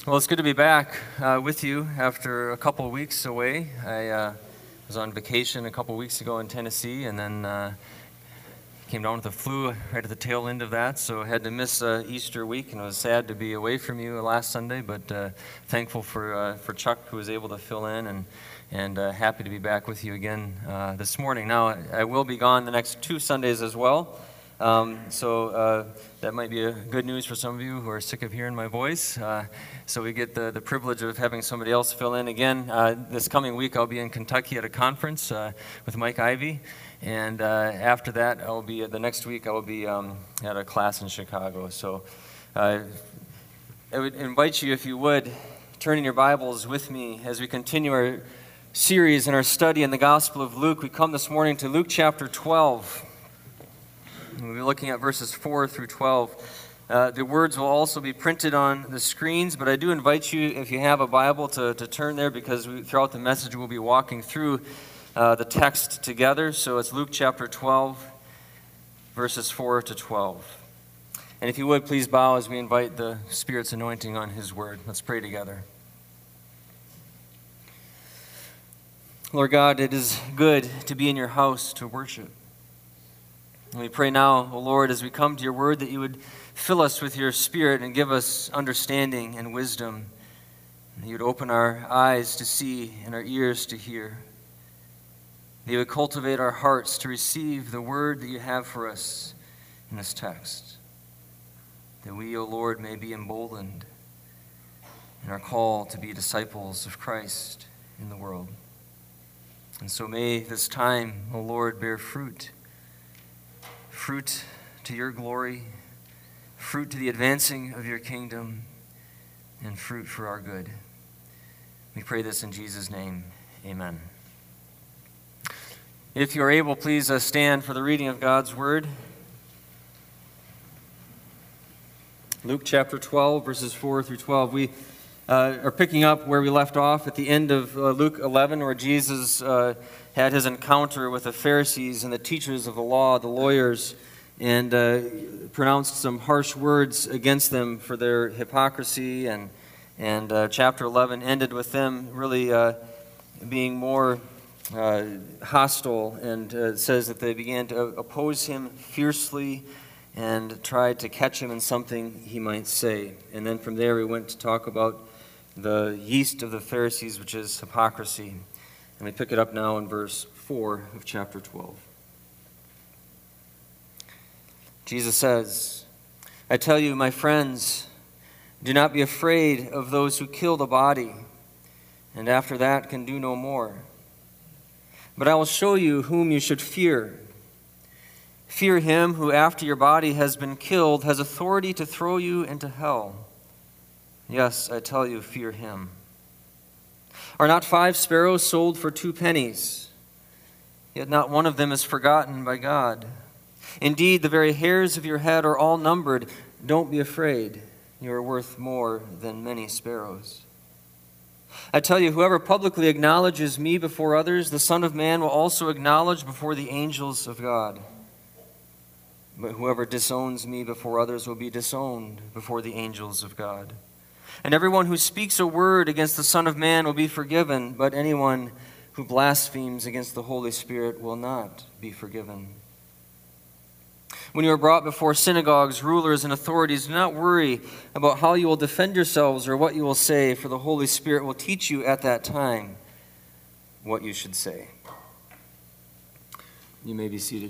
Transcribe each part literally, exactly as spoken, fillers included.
Well, it's good to be back uh, with you after a couple of weeks away. I uh, was on vacation a couple of weeks ago in Tennessee, and then uh, came down with the flu right at the tail end of that, so I had to miss uh, Easter week, and it was sad to be away from you last Sunday, but uh, thankful for uh, for Chuck, who was able to fill in, and and uh, happy to be back with you again uh, this morning. Now, I will be gone the next two Sundays as well. Um, so uh, that might be a good news for some of you who are sick of hearing my voice. Uh, so we get the, the privilege of having somebody else fill in again. Uh, this coming week I'll be in Kentucky at a conference uh, with Mike Ivey. And uh, after that, I'll be the next week I will be um, at a class in Chicago. So uh, I would invite you, if you would, turn in your Bibles with me as we continue our series in our study in the Gospel of Luke. We come this morning to Luke chapter twelve. We'll be looking at verses four through twelve. Uh, the words will also be printed on the screens, but I do invite you, if you have a Bible, to, to turn there, because we, throughout the message we'll be walking through uh, the text together. So it's Luke chapter twelve, verses four to twelve. And if you would, please bow as we invite the Spirit's anointing on His word. Let's pray together. Lord God, it is good to be in your house to worship. And we pray now, O Lord, as we come to your word, that you would fill us with your Spirit and give us understanding and wisdom. And you would open our eyes to see and our ears to hear. That you would cultivate our hearts to receive the word that you have for us in this text. That we, O Lord, may be emboldened in our call to be disciples of Christ in the world. And so may this time, O Lord, bear fruit. Fruit to your glory, fruit to the advancing of your kingdom, and fruit for our good. We pray this in Jesus' name. Amen. If you are able, please uh, stand for the reading of God's word. Luke chapter twelve, verses four through twelve. We uh, are picking up where we left off at the end of uh, Luke eleven, where Jesus uh, had his encounter with the Pharisees and the teachers of the law, the lawyers, and uh, pronounced some harsh words against them for their hypocrisy. And and uh, chapter eleven ended with them really uh, being more uh, hostile, and uh, it says that they began to oppose him fiercely and tried to catch him in something he might say. And then from there we went to talk about the yeast of the Pharisees, which is hypocrisy. And we pick it up now in verse four of chapter twelve. Jesus says, "I tell you, my friends, do not be afraid of those who kill the body, and after that can do no more. But I will show you whom you should fear. Fear him who, after your body has been killed, has authority to throw you into hell. Yes, I tell you, fear him. Are not five sparrows sold for two pennies? Yet not one of them is forgotten by God. Indeed, the very hairs of your head are all numbered. Don't be afraid. You are worth more than many sparrows. I tell you, whoever publicly acknowledges me before others, the Son of Man will also acknowledge before the angels of God. But whoever disowns me before others will be disowned before the angels of God. And everyone who speaks a word against the Son of Man will be forgiven, but anyone who blasphemes against the Holy Spirit will not be forgiven. When you are brought before synagogues, rulers, and authorities, do not worry about how you will defend yourselves or what you will say, for the Holy Spirit will teach you at that time what you should say." You may be seated.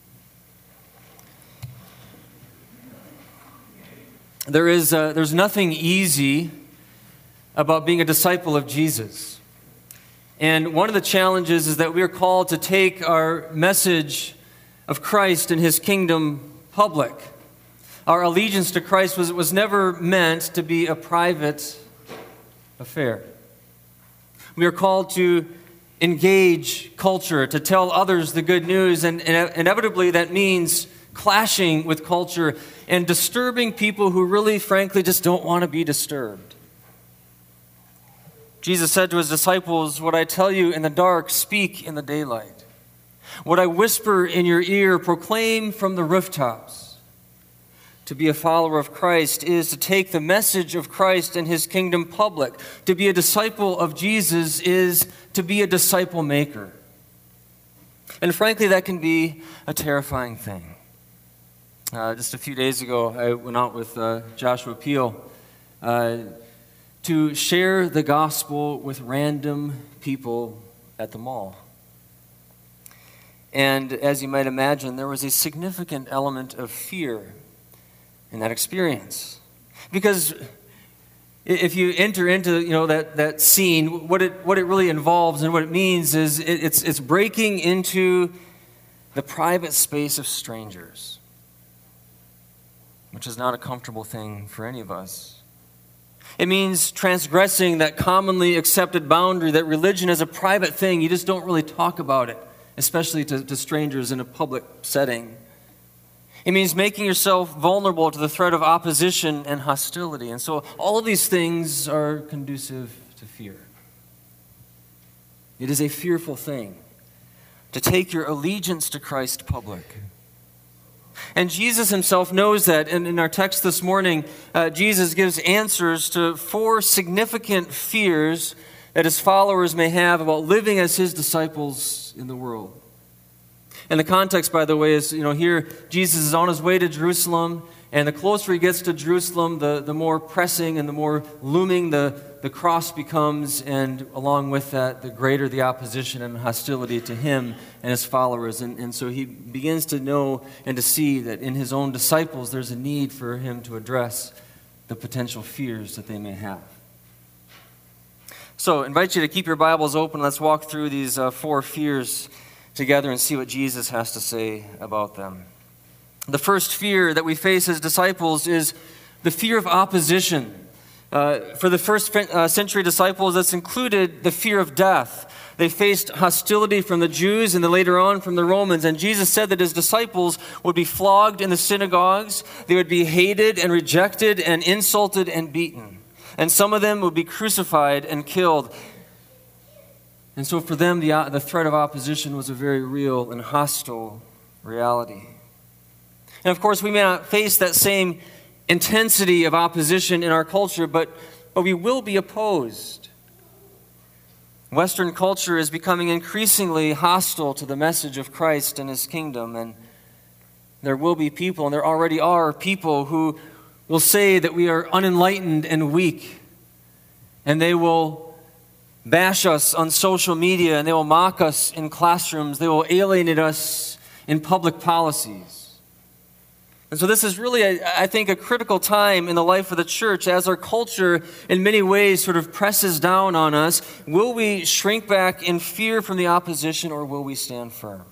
There is uh, there's nothing easy about being a disciple of Jesus. And one of the challenges is that we are called to take our message of Christ and his kingdom public. Our allegiance to Christ was, was never meant to be a private affair. We are called to engage culture, to tell others the good news, and, and inevitably that means clashing with culture and disturbing people who really, frankly, just don't want to be disturbed. Jesus said to his disciples, "What I tell you in the dark, speak in the daylight. What I whisper in your ear, proclaim from the rooftops. To be a follower of Christ is to take the message of Christ and his kingdom public. To be a disciple of Jesus is to be a disciple maker. And frankly, that can be a terrifying thing. Uh, just a few days ago, I went out with uh, Joshua Peel uh, to share the gospel with random people at the mall. And as you might imagine, there was a significant element of fear in that experience. Because if you enter into, you know, that, that scene, what it what it really involves and what it means is it, it's it's breaking into the private space of strangers, which is not a comfortable thing for any of us. It means transgressing that commonly accepted boundary that religion is a private thing. You just don't really talk about it, especially to, to strangers in a public setting. It means making yourself vulnerable to the threat of opposition and hostility. And so all of these things are conducive to fear. It is a fearful thing to take your allegiance to Christ public. And Jesus himself knows that. And in our text this morning, uh, Jesus gives answers to four significant fears that his followers may have about living as his disciples in the world. And the context, by the way, is, you know, here Jesus is on his way to Jerusalem, and the closer he gets to Jerusalem, the, the more pressing and the more looming the, the cross becomes, and along with that, the greater the opposition and hostility to him and his followers. And, and so he begins to know and to see that in his own disciples, there's a need for him to address the potential fears that they may have. So I invite you to keep your Bibles open. Let's walk through these uh, four fears together and see what Jesus has to say about them. The first fear that we face as disciples is the fear of opposition. Uh, for the first uh, century disciples, that's included the fear of death. They faced hostility from the Jews and then later on from the Romans. And Jesus said that his disciples would be flogged in the synagogues. They would be hated and rejected and insulted and beaten. And some of them would be crucified and killed. And so for them, the, the threat of opposition was a very real and hostile reality. And of course, we may not face that same intensity of opposition in our culture, but, but we will be opposed. Western culture is becoming increasingly hostile to the message of Christ and his kingdom, and there will be people, and there already are people who will say that we are unenlightened and weak, and they will bash us on social media, and they will mock us in classrooms. They will alienate us in public policies. And so this is really, a, I think, a critical time in the life of the church as our culture in many ways sort of presses down on us. Will we shrink back in fear from the opposition, or will we stand firm?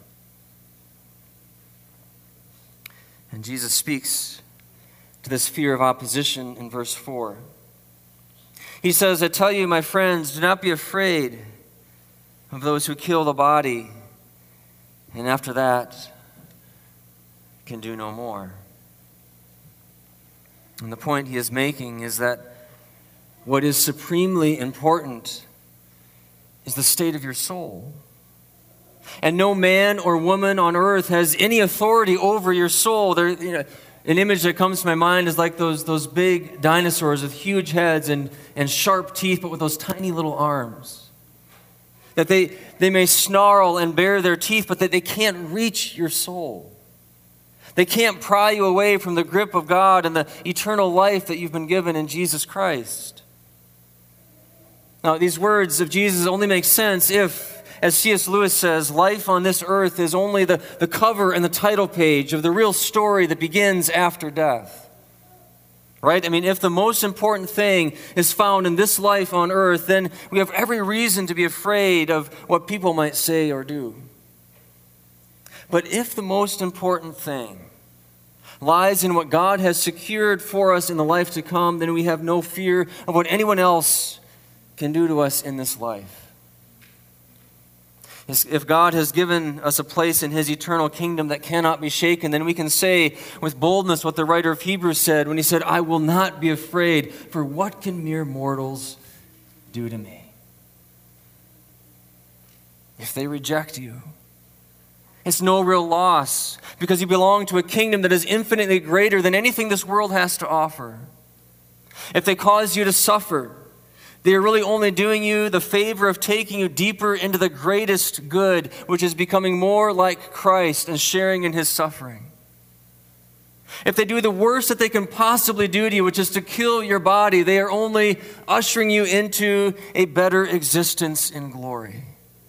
And Jesus speaks to this fear of opposition in verse four. He says, I tell you, my friends, do not be afraid of those who kill the body, and after that can do no more. And the point he is making is that what is supremely important is the state of your soul. And no man or woman on earth has any authority over your soul. There, you know, an image that comes to my mind is like those, those big dinosaurs with huge heads and, and sharp teeth, but with those tiny little arms. That they, they may snarl and bare their teeth, but that they can't reach your soul. They can't pry you away from the grip of God and the eternal life that you've been given in Jesus Christ. Now, these words of Jesus only make sense if, as C S Lewis says, life on this earth is only the, the cover and the title page of the real story that begins after death. Right? I mean, if the most important thing is found in this life on earth, then we have every reason to be afraid of what people might say or do. But if the most important thing lies in what God has secured for us in the life to come, then we have no fear of what anyone else can do to us in this life. If God has given us a place in his eternal kingdom that cannot be shaken, then we can say with boldness what the writer of Hebrews said when he said, I will not be afraid, for what can mere mortals do to me? If they reject you, It's no real loss because you belong to a kingdom that is infinitely greater than anything this world has to offer. If they cause you to suffer, they are really only doing you the favor of taking you deeper into the greatest good, which is becoming more like Christ and sharing in his suffering. If they do the worst that they can possibly do to you, which is to kill your body, they are only ushering you into a better existence in glory.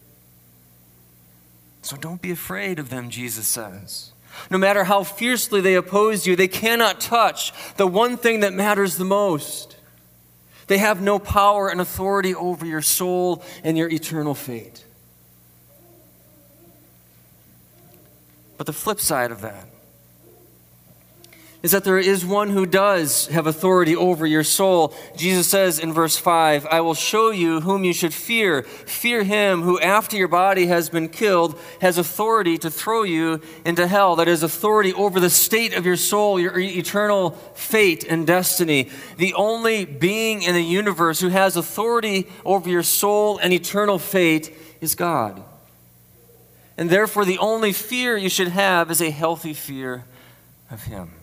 So don't be afraid of them, Jesus says. No matter how fiercely they oppose you, they cannot touch the one thing that matters the most. They have no power and authority over your soul and your eternal fate. But the flip side of that is that there is one who does have authority over your soul. Jesus says in verse five, I will show you whom you should fear. Fear him who after your body has been killed has authority to throw you into hell. That is authority over the state of your soul, your eternal fate and destiny. The only being in the universe who has authority over your soul and eternal fate is God. And therefore the only fear you should have is a healthy fear of him.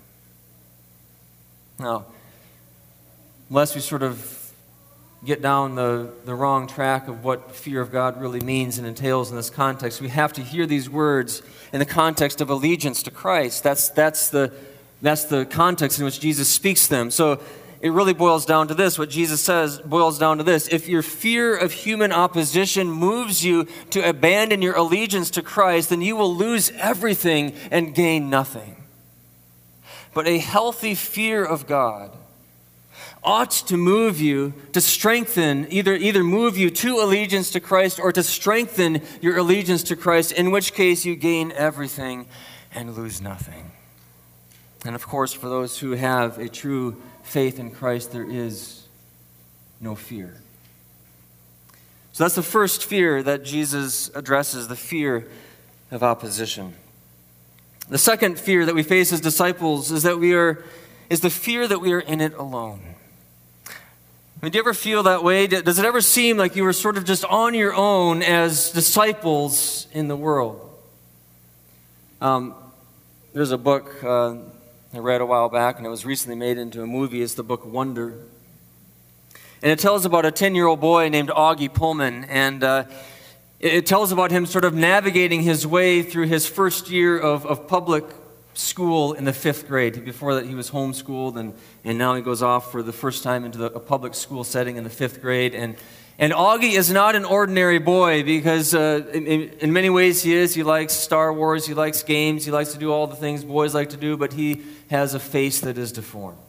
Now, lest we sort of get down the, the wrong track of what fear of God really means and entails in this context, we have to hear these words in the context of allegiance to Christ. That's, that's, the, that's the context in which Jesus speaks them. So it really boils down to this. What Jesus says boils down to this. If your fear of human opposition moves you to abandon your allegiance to Christ, then you will lose everything and gain nothing. But a healthy fear of God ought to move you to strengthen, either, either move you to allegiance to Christ or to strengthen your allegiance to Christ, in which case you gain everything and lose nothing. And of course, for those who have a true faith in Christ, there is no fear. So that's the first fear that Jesus addresses, the fear of opposition. The second fear that we face as disciples is that we are is the fear that we are in it alone. I mean, do you ever feel that way? Does it ever seem like you were sort of just on your own as disciples in the world? Um, there's a book uh, I read a while back, and it was recently made into a movie. It's the book Wonder. And it tells about a ten-year-old boy named Augie Pullman, and uh, it tells about him sort of navigating his way through his first year of, of public school in the fifth grade. Before that, he was homeschooled, and, and now he goes off for the first time into the, a public school setting in the fifth grade. And, and Augie is not an ordinary boy because uh, in, in many ways he is. He likes Star Wars, he likes games, he likes to do all the things boys like to do, but he has a face that is deformed.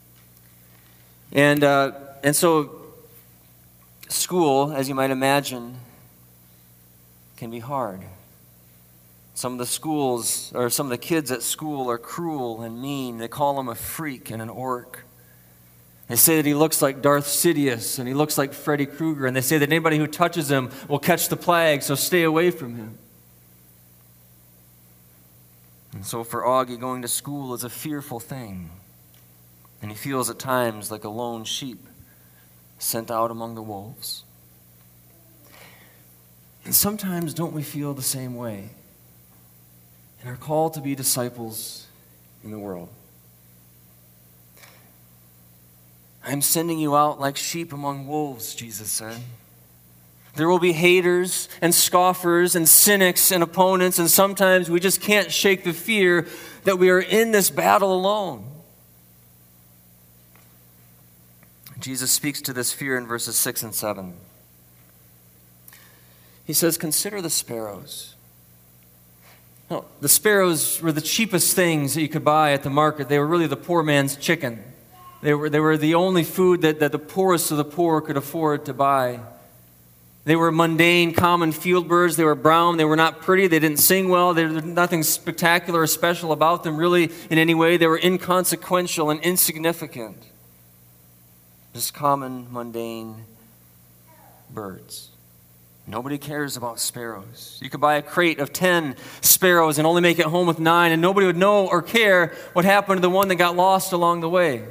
And, uh, and so school, as you might imagine, can be hard. Some of the schools, or some of the kids at school are cruel and mean. They call him a freak and an orc. They say that he looks like Darth Sidious and he looks like Freddy Krueger, and they say that anybody who touches him will catch the plague, so stay away from him. And so for Augie, going to school is a fearful thing, and he feels at times like a lone sheep sent out among the wolves. And sometimes don't we feel the same way in our call to be disciples in the world? I'm sending you out like sheep among wolves, Jesus said. There will be haters and scoffers and cynics and opponents, and sometimes we just can't shake the fear that we are in this battle alone. Jesus speaks to this fear in verses six and seven. He says, consider the sparrows. Now, the sparrows were the cheapest things that you could buy at the market. They were really the poor man's chicken. They were, they were the only food that, that the poorest of the poor could afford to buy. They were mundane, common field birds. They were brown. They were not pretty. They didn't sing well. There was nothing spectacular or special about them, really, in any way. They were inconsequential and insignificant. Just common, mundane birds. Nobody cares about sparrows. You could buy a crate of ten sparrows and only make it home with nine, and nobody would know or care what happened to the one that got lost along the way.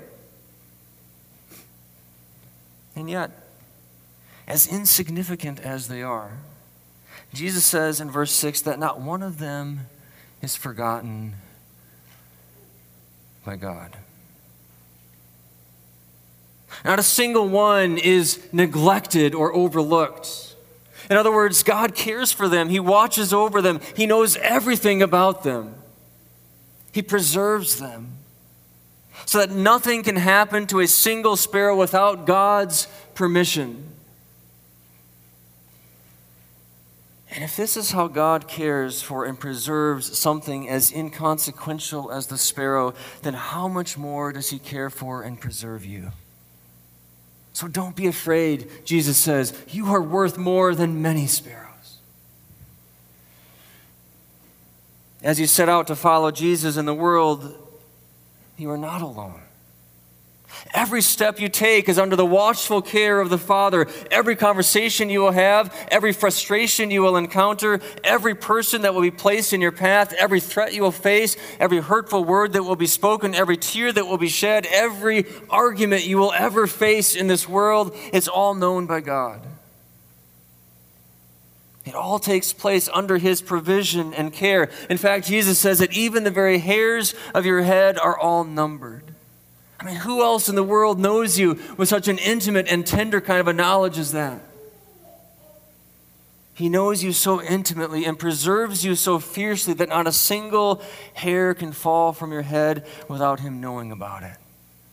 And yet, as insignificant as they are, Jesus says in verse six that not one of them is forgotten by God. Not a single one is neglected or overlooked. In other words, God cares for them. He watches over them. He knows everything about them. He preserves them so that nothing can happen to a single sparrow without God's permission. And if this is how God cares for and preserves something as inconsequential as the sparrow, then how much more does He care for and preserve you? So don't be afraid, Jesus says. You are worth more than many sparrows. As you set out to follow Jesus in the world, you are not alone. Every step you take is under the watchful care of the Father. Every conversation you will have, every frustration you will encounter, every person that will be placed in your path, every threat you will face, every hurtful word that will be spoken, every tear that will be shed, every argument you will ever face in this world, it's all known by God. It all takes place under His provision and care. In fact, Jesus says that even the very hairs of your head are all numbered. I mean, who else in the world knows you with such an intimate and tender kind of a knowledge as that? He knows you so intimately and preserves you so fiercely that not a single hair can fall from your head without Him knowing about it.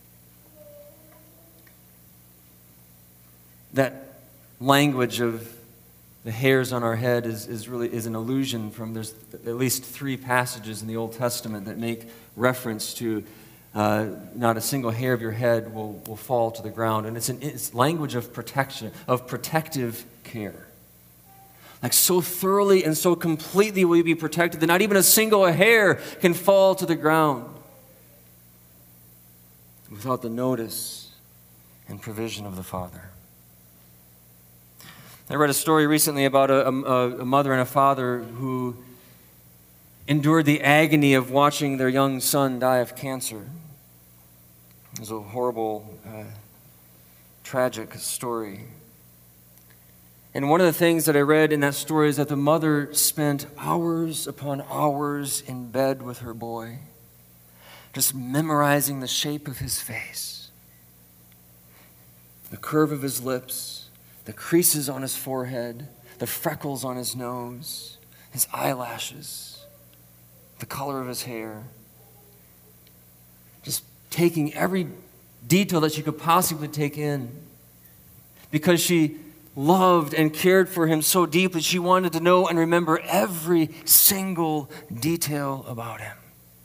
That language of the hairs on our head is, is really is an allusion from, there's at least three passages in the Old Testament that make reference to Uh, not a single hair of your head will, will fall to the ground. And it's an it's language of protection, of protective care. Like so thoroughly and so completely will you be protected that not even a single hair can fall to the ground without the notice and provision of the Father. I read a story recently about a, a, a mother and a father who endured the agony of watching their young son die of cancer. It was a horrible, uh, tragic story. And one of the things that I read in that story is that the mother spent hours upon hours in bed with her boy, just memorizing the shape of his face, the curve of his lips, the creases on his forehead, the freckles on his nose, his eyelashes, the color of his hair. Just taking every detail that she could possibly take in. Because she loved and cared for him so deeply, she wanted to know and remember every single detail about him.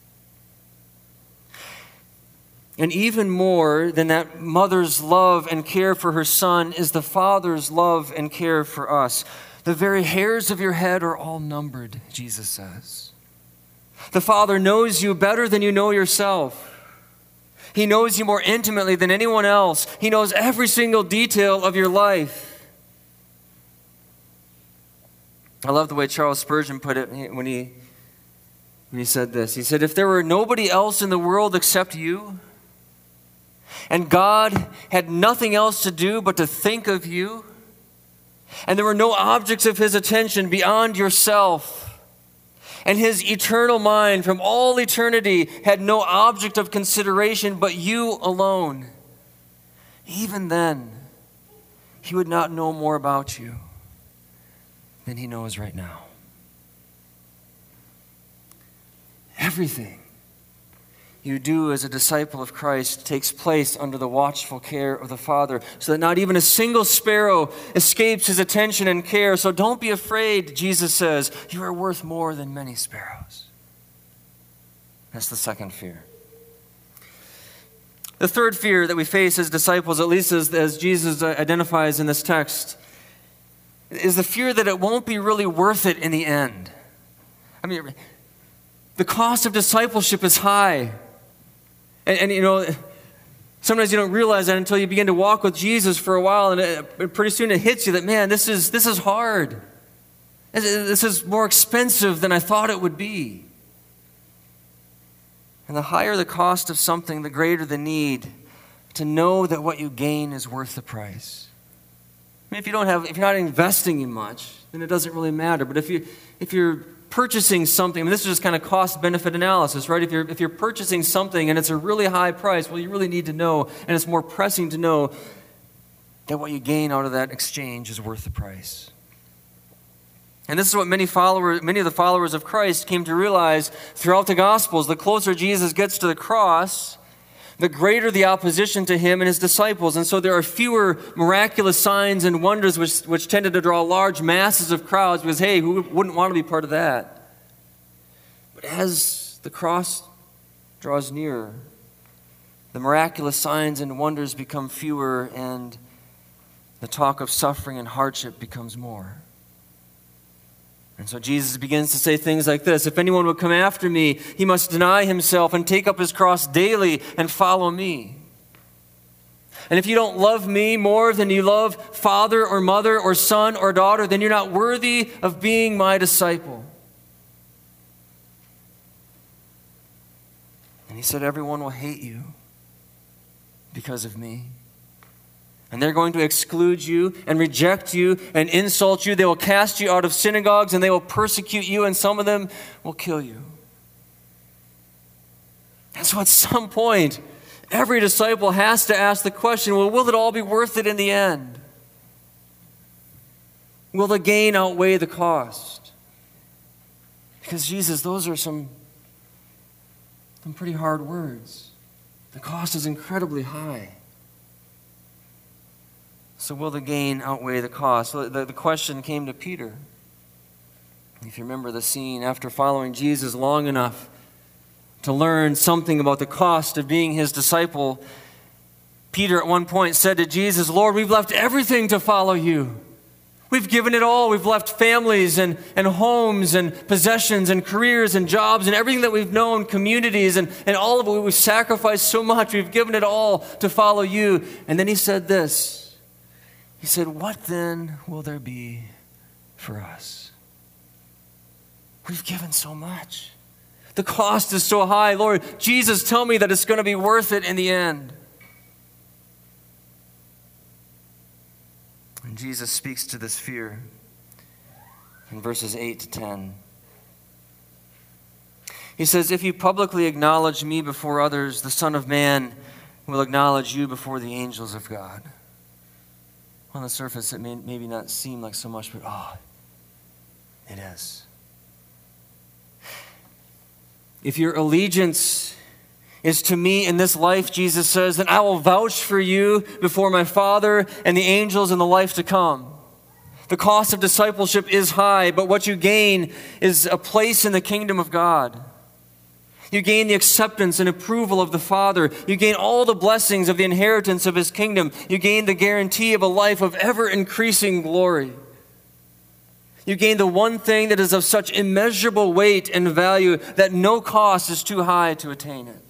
And even more than that mother's love and care for her son is the Father's love and care for us. The very hairs of your head are all numbered, Jesus says. The Father knows you better than you know yourself. He knows you more intimately than anyone else. He knows every single detail of your life. I love the way Charles Spurgeon put it when he, when he said this. He said, if there were nobody else in the world except you, and God had nothing else to do but to think of you, and there were no objects of His attention beyond yourself, and His eternal mind from all eternity had no object of consideration but you alone, even then, He would not know more about you than He knows right now. Everything you do as a disciple of Christ takes place under the watchful care of the Father, so that not even a single sparrow escapes His attention and care. So don't be afraid, Jesus says. You are worth more than many sparrows. That's the second fear. The third fear that we face as disciples, at least as, as Jesus identifies in this text, is the fear that it won't be really worth it in the end. I mean, the cost of discipleship is high. And, and, you know, sometimes you don't realize that until you begin to walk with Jesus for a while, and it, pretty soon it hits you that, man, this is this is hard. This, this is more expensive than I thought it would be. And the higher the cost of something, the greater the need to know that what you gain is worth the price. mean, if you don't have, if you're not investing in much, then it doesn't really matter. But if you, if you're purchasing something, I mean, this is just kind of cost-benefit analysis, right? If you're, if you're purchasing something and it's a really high price, well, you really need to know, and it's more pressing to know that what you gain out of that exchange is worth the price. And this is what many followers, many of the followers of Christ came to realize throughout the Gospels. The closer Jesus gets to the cross, the greater the opposition to him and his disciples. And so there are fewer miraculous signs and wonders which, which tended to draw large masses of crowds because, hey, who wouldn't want to be part of that? But as the cross draws nearer, the miraculous signs and wonders become fewer and the talk of suffering and hardship becomes more. And so Jesus begins to say things like this: if anyone would come after me, he must deny himself and take up his cross daily and follow me. And if you don't love me more than you love father or mother or son or daughter, then you're not worthy of being my disciple. And he said, everyone will hate you because of me. And they're going to exclude you and reject you and insult you. They will cast you out of synagogues and they will persecute you, and some of them will kill you. And so at some point, every disciple has to ask the question, well, will it all be worth it in the end? Will the gain outweigh the cost? Because Jesus, those are some, some pretty hard words. The cost is incredibly high. So will the gain outweigh the cost? So the, the question came to Peter. If you remember the scene, after following Jesus long enough to learn something about the cost of being his disciple, Peter at one point said to Jesus, Lord, we've left everything to follow you. We've given it all. We've left families and, and homes and possessions and careers and jobs and everything that we've known, communities, and, and all of it. We've sacrificed so much. We've given it all to follow you. And then he said this. He said, what then will there be for us? We've given so much. The cost is so high. Lord, Jesus, tell me that it's going to be worth it in the end. And Jesus speaks to this fear in verses eight to ten. He says, if you publicly acknowledge me before others, the Son of Man will acknowledge you before the angels of God. On the surface, it may maybe not seem like so much, but oh, it is. If your allegiance is to me in this life, Jesus says, then I will vouch for you before my Father and the angels in the life to come. The cost of discipleship is high, but what you gain is a place in the kingdom of God. You gain the acceptance and approval of the Father. You gain all the blessings of the inheritance of his kingdom. You gain the guarantee of a life of ever-increasing glory. You gain the one thing that is of such immeasurable weight and value that no cost is too high to attain it.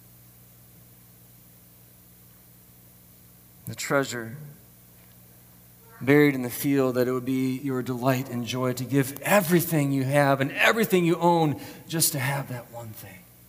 The treasure buried in the field that it would be your delight and joy to give everything you have and everything you own just to have that one thing.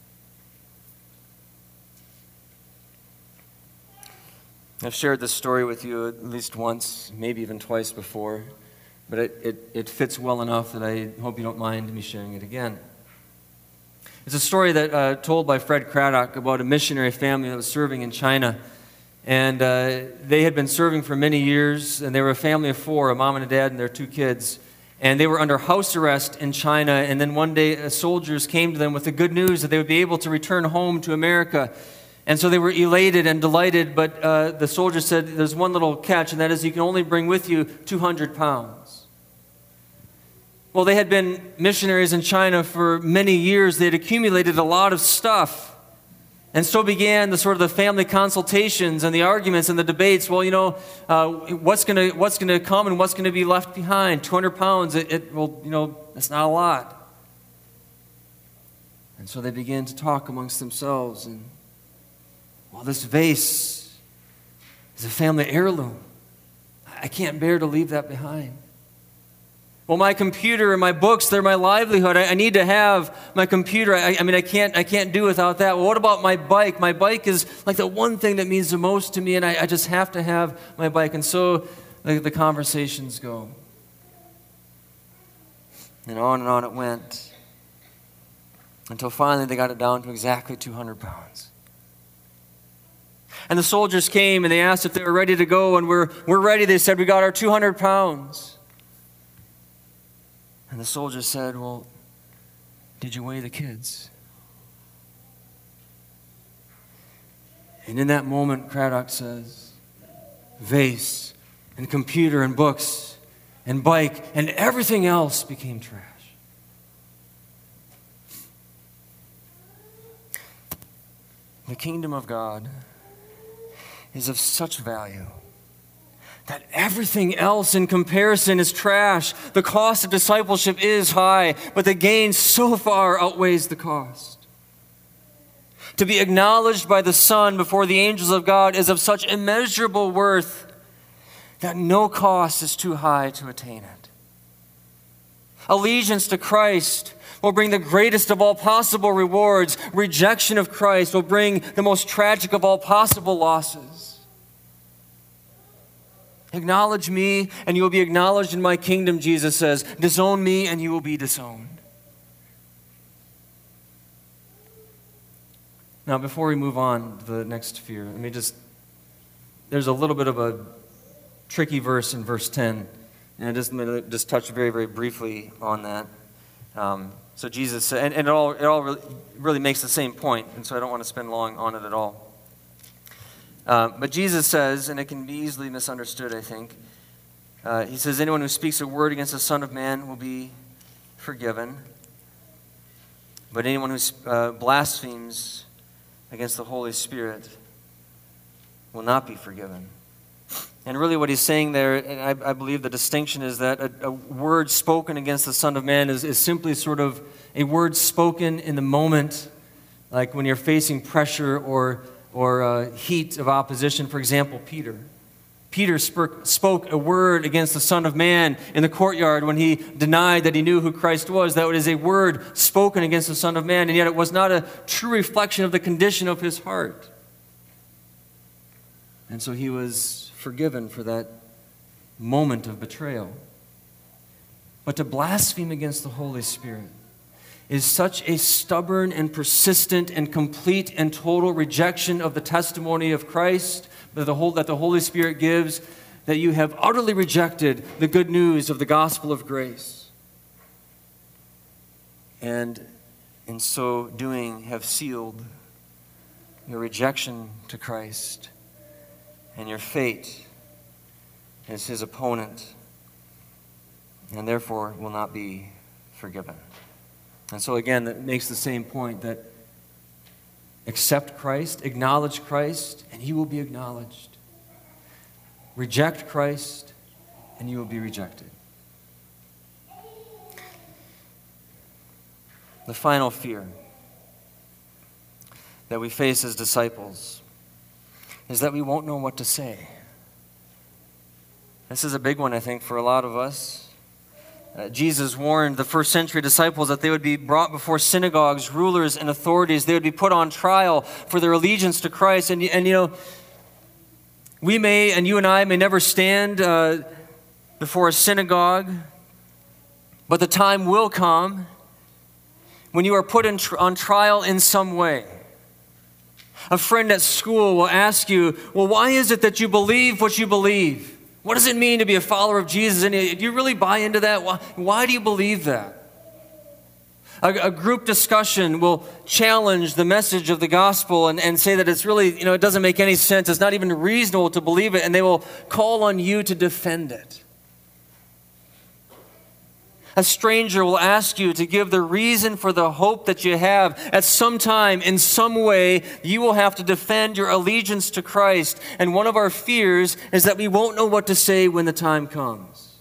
I've shared this story with you at least once, maybe even twice before, but it, it, it fits well enough that I hope you don't mind me sharing it again. It's a story that uh, told by Fred Craddock about a missionary family that was serving in China. And uh, they had been serving for many years, and they were a family of four, a mom and a dad and their two kids. And they were under house arrest in China, and then one day uh, soldiers came to them with the good news that they would be able to return home to America. And so they were elated and delighted, but uh, the soldiers said, there's one little catch, and that is you can only bring with you two hundred pounds. Well, they had been missionaries in China for many years. They had accumulated a lot of stuff. And so began the sort of the family consultations and the arguments and the debates. Well, you know, uh, what's going to what's going to come and what's going to be left behind? two hundred pounds, it, it well, you know, that's not a lot. And so they began to talk amongst themselves. And, well, this vase is a family heirloom. I can't bear to leave that behind. Well, my computer and my books, they're my livelihood. I, I need to have my computer. I, I mean, I can't I can't do without that. Well, what about my bike? My bike is like the one thing that means the most to me, and I, I just have to have my bike. And so the, the conversations go. And on and on it went, until finally they got it down to exactly two hundred pounds. And the soldiers came and they asked if they were ready to go, and we're, we're ready. They said, we got our two hundred pounds. And the soldiers said, well, did you weigh the kids? And in that moment, Craddock says, vase and computer and books and bike and everything else became trash. The kingdom of God is of such value that everything else in comparison is trash. The cost of discipleship is high, but the gain so far outweighs the cost. To be acknowledged by the Son before the angels of God is of such immeasurable worth that no cost is too high to attain it. Allegiance to Christ will bring the greatest of all possible rewards. Rejection of Christ will bring the most tragic of all possible losses. Acknowledge me, and you will be acknowledged in my kingdom, Jesus says. Disown me, and you will be disowned. Now, before we move on to the next fear, let me just, there's a little bit of a tricky verse in verse ten, and I just, I'm going to just touch very, very briefly on that. Um, so Jesus said, and, and it all, it all really, really makes the same point, and so I don't want to spend long on it at all. Uh, but Jesus says, and it can be easily misunderstood, I think, uh, he says, anyone who speaks a word against the Son of Man will be forgiven, but anyone who uh, blasphemes against the Holy Spirit will not be forgiven. And really what he's saying there, and I, I believe the distinction is that a, a word spoken against the Son of Man is, is simply sort of a word spoken in the moment, like when you're facing pressure or, or uh, heat of opposition. For example, Peter. Peter spoke, spoke a word against the Son of Man in the courtyard when he denied that he knew who Christ was. That is a word spoken against the Son of Man, and yet it was not a true reflection of the condition of his heart. And so he was forgiven for that moment of betrayal. But to blaspheme against the Holy Spirit is such a stubborn and persistent and complete and total rejection of the testimony of Christ that the, whole, that the Holy Spirit gives, that you have utterly rejected the good news of the gospel of grace. And in so doing have sealed your rejection to Christ and your fate as his opponent, and therefore will not be forgiven. And so again, that makes the same point, that accept Christ, acknowledge Christ, and he will be acknowledged. Reject Christ, and you will be rejected. The final fear that we face as disciples is that we won't know what to say. This is a big one, I think, for a lot of us. Uh, Jesus warned the first century disciples that they would be brought before synagogues, rulers, and authorities. They would be put on trial for their allegiance to Christ. And, and you know, we may, and you and I may never stand uh, before a synagogue, but the time will come when you are put in tr- on trial in some way. A friend at school will ask you, well, why is it that you believe what you believe? What does it mean to be a follower of Jesus? And do you really buy into that? Why, why do you believe that? A, a group discussion will challenge the message of the gospel and, and say that it's really, you know, it doesn't make any sense. It's not even reasonable to believe it. And they will call on you to defend it. A stranger will ask you to give the reason for the hope that you have. At some time, in some way, you will have to defend your allegiance to Christ. And one of our fears is that we won't know what to say when the time comes.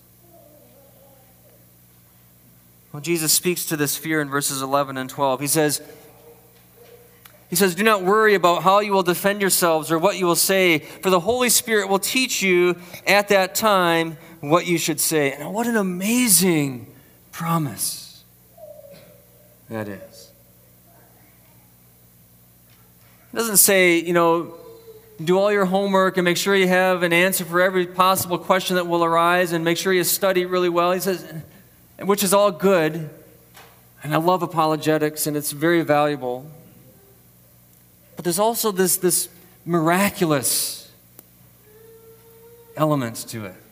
Well, Jesus speaks to this fear in verses eleven and twelve. He says, He says, do not worry about how you will defend yourselves or what you will say, for the Holy Spirit will teach you at that time what you should say. And what an amazing promise that is. It doesn't say, you know, do all your homework and make sure you have an answer for every possible question that will arise and make sure you study really well. He says, which is all good. And I love apologetics, and it's very valuable. But there's also this, this miraculous element to it.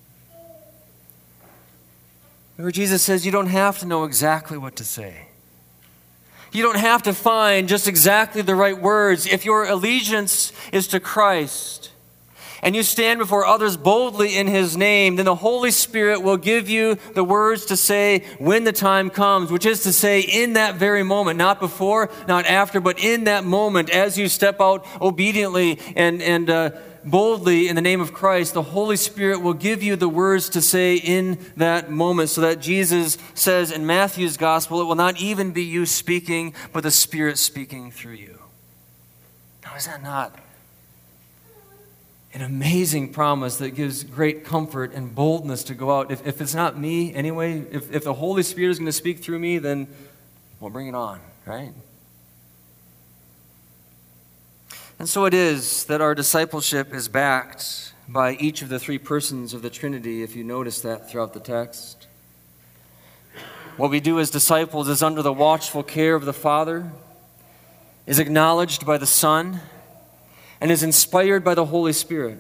Where Jesus says you don't have to know exactly what to say. You don't have to find just exactly the right words. If your allegiance is to Christ and you stand before others boldly in His name, then the Holy Spirit will give you the words to say when the time comes, which is to say in that very moment, not before, not after, but in that moment as you step out obediently and, and uh, boldly in the name of Christ, the Holy Spirit will give you the words to say in that moment, so that Jesus says in Matthew's gospel, it will not even be you speaking, but the Spirit speaking through you. Now, is that not an amazing promise that gives great comfort and boldness to go out? If, if it's not me anyway, if, if the Holy Spirit is going to speak through me, then we'll bring it on, right? And so it is that our discipleship is backed by each of the three persons of the Trinity, if you notice that throughout the text. What we do as disciples is under the watchful care of the Father, is acknowledged by the Son, and is inspired by the Holy Spirit.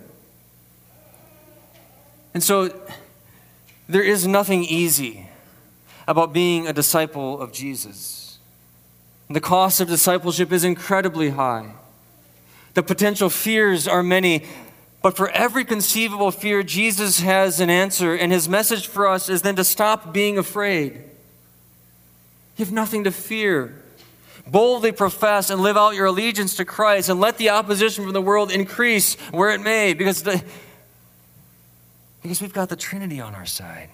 And so there is nothing easy about being a disciple of Jesus. The cost of discipleship is incredibly high. The potential fears are many, but for every conceivable fear, Jesus has an answer, and His message for us is then to stop being afraid. You have nothing to fear. Boldly profess and live out your allegiance to Christ, and let the opposition from the world increase where it may, because, the, because we've got the Trinity on our side.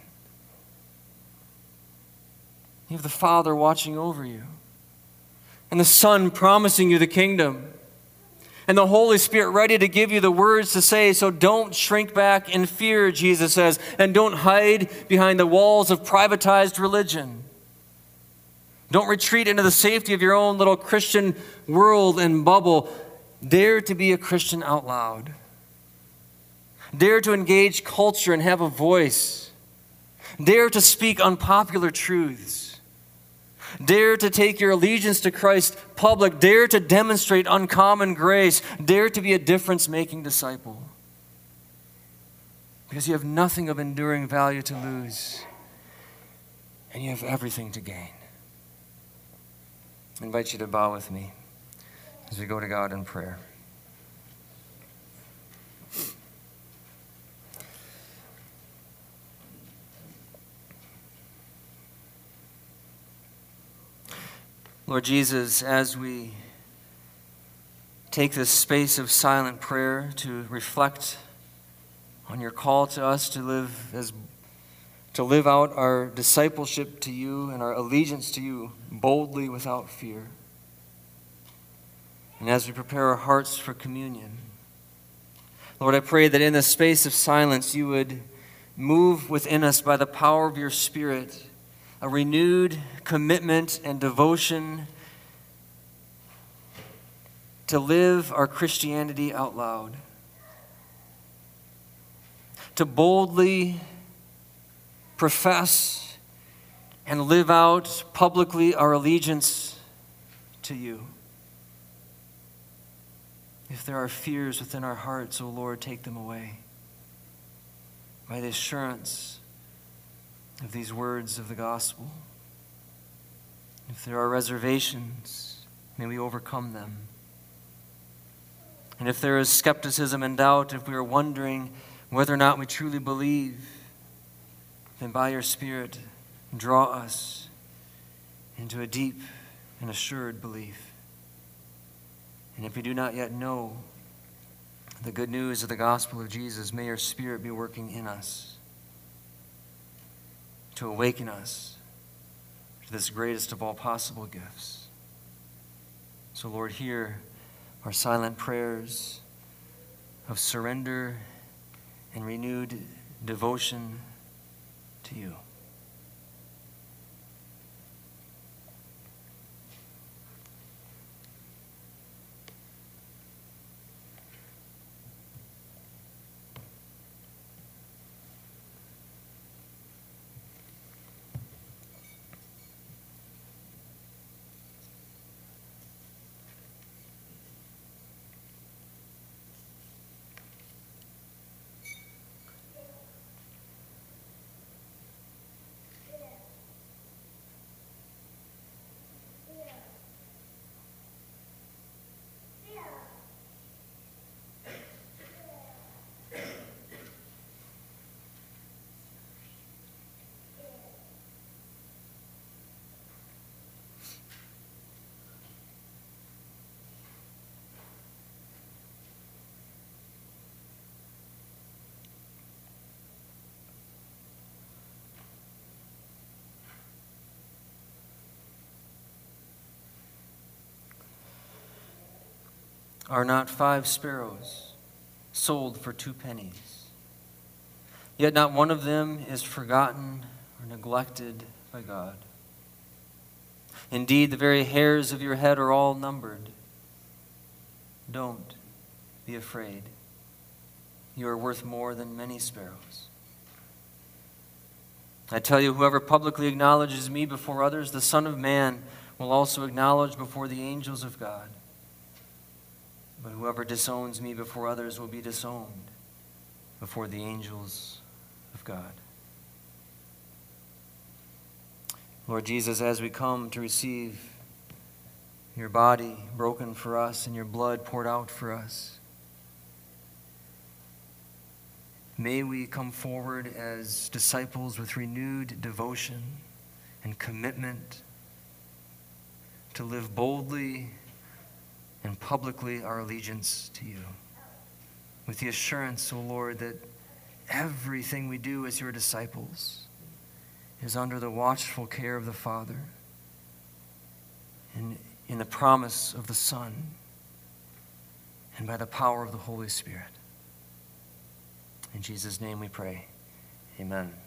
You have the Father watching over you, and the Son promising you the kingdom, and the Holy Spirit ready to give you the words to say. So don't shrink back in fear, Jesus says, and don't hide behind the walls of privatized religion. Don't retreat into the safety of your own little Christian world and bubble. Dare to be a Christian out loud. Dare to engage culture and have a voice. Dare to speak unpopular truths. Dare to take your allegiance to Christ public. Dare to demonstrate uncommon grace. Dare to be a difference-making disciple. Because you have nothing of enduring value to lose, and you have everything to gain. I invite you to bow with me as we go to God in prayer. Lord Jesus, as we take this space of silent prayer to reflect on your call to us to live as to live out our discipleship to you and our allegiance to you boldly without fear. And as we prepare our hearts for communion, Lord, I pray that in this space of silence you would move within us by the power of your Spirit a renewed commitment and devotion to live our Christianity out loud, to boldly profess and live out publicly our allegiance to you. If there are fears within our hearts, O Lord, take them away by the assurance of these words of the gospel. If there are reservations, may we overcome them. And if there is skepticism and doubt, if we are wondering whether or not we truly believe, then by your Spirit, draw us into a deep and assured belief. And if we do not yet know the good news of the gospel of Jesus, may your Spirit be working in us to awaken us to this greatest of all possible gifts. So, Lord, hear our silent prayers of surrender and renewed devotion to you. Are not five sparrows sold for two pennies? Yet not one of them is forgotten or neglected by God. Indeed, the very hairs of your head are all numbered. Don't be afraid. You are worth more than many sparrows. I tell you, whoever publicly acknowledges me before others, the Son of Man will also acknowledge before the angels of God. But whoever disowns me before others will be disowned before the angels of God. Lord Jesus, as we come to receive your body broken for us and your blood poured out for us, may we come forward as disciples with renewed devotion and commitment to live boldly and publicly our allegiance to you, with the assurance, O Lord, that everything we do as your disciples is under the watchful care of the Father and in the promise of the Son and by the power of the Holy Spirit. In Jesus' name we pray. Amen.